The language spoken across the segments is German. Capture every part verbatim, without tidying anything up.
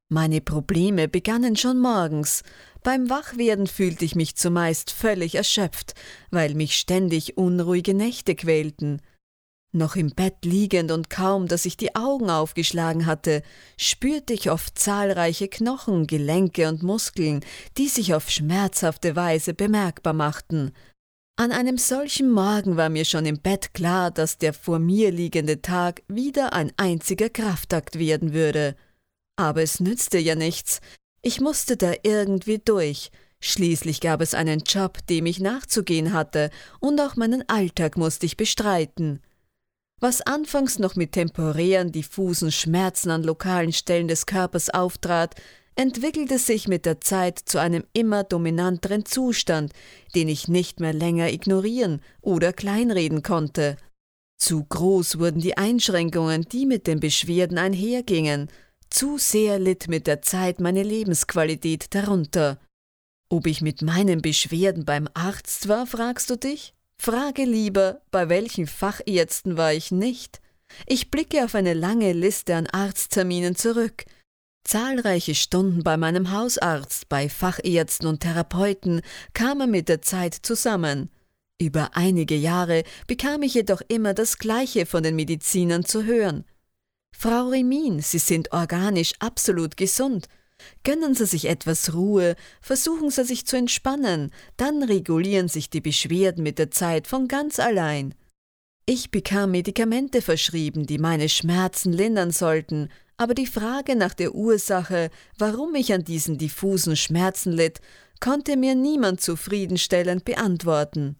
Meine Probleme begannen schon morgens. Beim Wachwerden fühlte ich mich zumeist völlig erschöpft, weil mich ständig unruhige Nächte quälten. Noch im Bett liegend und kaum, dass ich die Augen aufgeschlagen hatte, spürte ich oft zahlreiche Knochen, Gelenke und Muskeln, die sich auf schmerzhafte Weise bemerkbar machten. An einem solchen Morgen war mir schon im Bett klar, dass der vor mir liegende Tag wieder ein einziger Kraftakt werden würde. Aber es nützte ja nichts. Ich musste da irgendwie durch. Schließlich gab es einen Job, dem ich nachzugehen hatte, und auch meinen Alltag musste ich bestreiten. Was anfangs noch mit temporären, diffusen Schmerzen an lokalen Stellen des Körpers auftrat, entwickelte sich mit der Zeit zu einem immer dominanteren Zustand, den ich nicht mehr länger ignorieren oder kleinreden konnte. Zu groß wurden die Einschränkungen, die mit den Beschwerden einhergingen. Zu sehr litt mit der Zeit meine Lebensqualität darunter. Ob ich mit meinen Beschwerden beim Arzt war, fragst du dich? Frage lieber, bei welchen Fachärzten war ich nicht? Ich blicke auf eine lange Liste an Arztterminen zurück. Zahlreiche Stunden bei meinem Hausarzt, bei Fachärzten und Therapeuten kamen mit der Zeit zusammen. Über einige Jahre bekam ich jedoch immer das Gleiche von den Medizinern zu hören. Frau Rimin, Sie sind organisch absolut gesund. Gönnen Sie sich etwas Ruhe, versuchen Sie sich zu entspannen, dann regulieren sich die Beschwerden mit der Zeit von ganz allein. Ich bekam Medikamente verschrieben, die meine Schmerzen lindern sollten, aber die Frage nach der Ursache, warum ich an diesen diffusen Schmerzen litt, konnte mir niemand zufriedenstellend beantworten.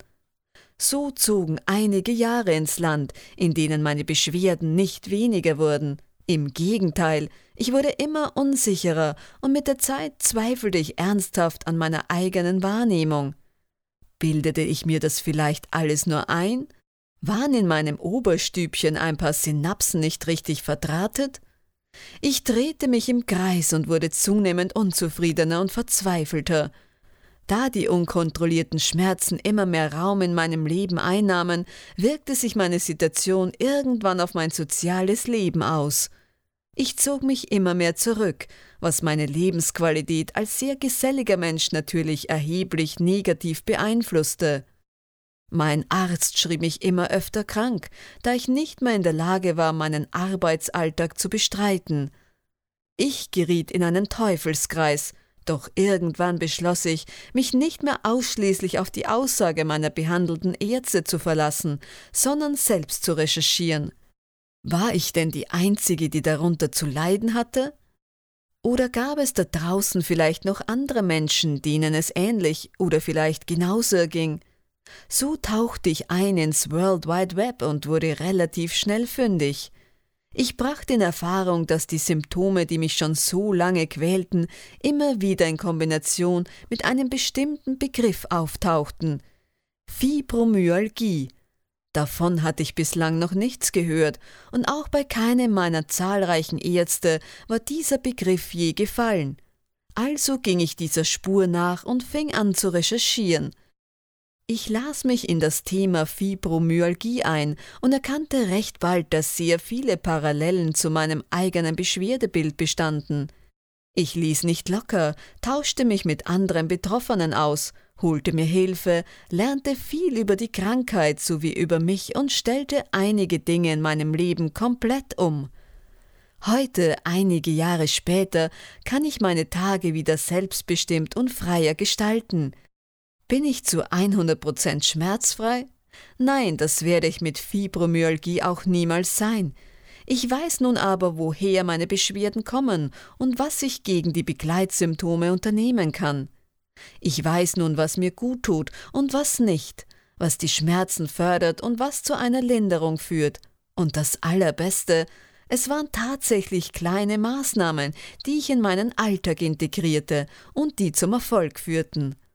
So zogen einige Jahre ins Land, in denen meine Beschwerden nicht weniger wurden. Im Gegenteil, ich wurde immer unsicherer und mit der Zeit zweifelte ich ernsthaft an meiner eigenen Wahrnehmung. Bildete ich mir das vielleicht alles nur ein? Waren in meinem Oberstübchen ein paar Synapsen nicht richtig verdrahtet? Ich drehte mich im Kreis und wurde zunehmend unzufriedener und verzweifelter. Da die unkontrollierten Schmerzen immer mehr Raum in meinem Leben einnahmen, wirkte sich meine Situation irgendwann auf mein soziales Leben aus. Ich zog mich immer mehr zurück, was meine Lebensqualität als sehr geselliger Mensch natürlich erheblich negativ beeinflusste. Mein Arzt schrieb mich immer öfter krank, da ich nicht mehr in der Lage war, meinen Arbeitsalltag zu bestreiten. Ich geriet in einen Teufelskreis, doch irgendwann beschloss ich, mich nicht mehr ausschließlich auf die Aussage meiner behandelten Ärzte zu verlassen, sondern selbst zu recherchieren. War ich denn die Einzige, die darunter zu leiden hatte? Oder gab es da draußen vielleicht noch andere Menschen, denen es ähnlich oder vielleicht genauso erging? So tauchte ich ein ins World Wide Web und wurde relativ schnell fündig. Ich brachte in Erfahrung, dass die Symptome, die mich schon so lange quälten, immer wieder in Kombination mit einem bestimmten Begriff auftauchten: Fibromyalgie. Davon hatte ich bislang noch nichts gehört, und auch bei keinem meiner zahlreichen Ärzte war dieser Begriff je gefallen. Also ging ich dieser Spur nach und fing an zu recherchieren. Ich las mich in das Thema Fibromyalgie ein und erkannte recht bald, dass sehr viele Parallelen zu meinem eigenen Beschwerdebild bestanden. Ich ließ nicht locker, tauschte mich mit anderen Betroffenen aus, holte mir Hilfe, lernte viel über die Krankheit sowie über mich und stellte einige Dinge in meinem Leben komplett um. Heute, einige Jahre später, kann ich meine Tage wieder selbstbestimmt und freier gestalten. Bin ich zu hundert Prozent schmerzfrei? Nein, das werde ich mit Fibromyalgie auch niemals sein. Ich weiß nun aber, woher meine Beschwerden kommen und was ich gegen die Begleitsymptome unternehmen kann. Ich weiß nun, was mir gut tut und was nicht, was die Schmerzen fördert und was zu einer Linderung führt. Und das Allerbeste, es waren tatsächlich kleine Maßnahmen, die ich in meinen Alltag integrierte und die zum Erfolg führten.